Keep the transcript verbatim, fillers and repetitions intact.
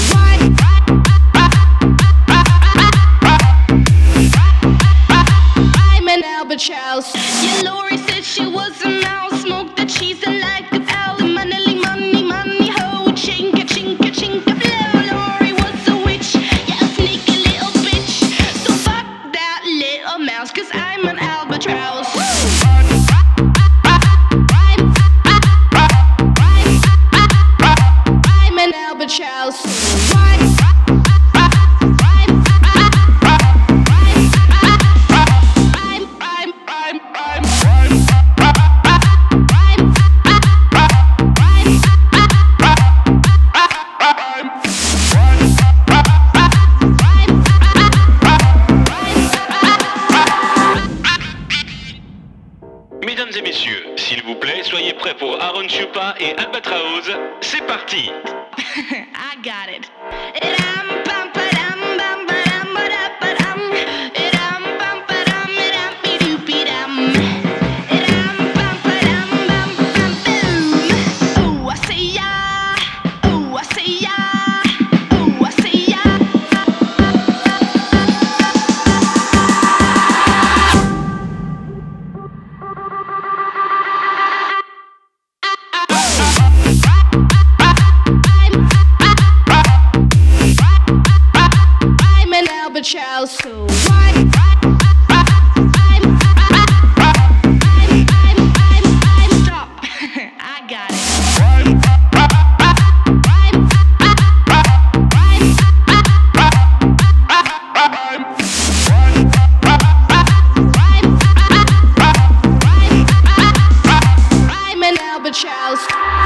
I'm an albatross. Yeah, Lori said she was a mouse. Smoked the cheese and like a owl. Money, money, money, ho. Chinka, chinka, chinka, blow. Lori was a witch. Yeah, a sneaky little bitch. So fuck that little mouse, cause I'm an albatross. I'm an albatross. Mesdames et messieurs, s'il vous plaît, soyez prêts pour Aaron Chupa et Albatraoz. C'est parti. I got it. Albatross, so why? Stop. I got it. I'm an albatross.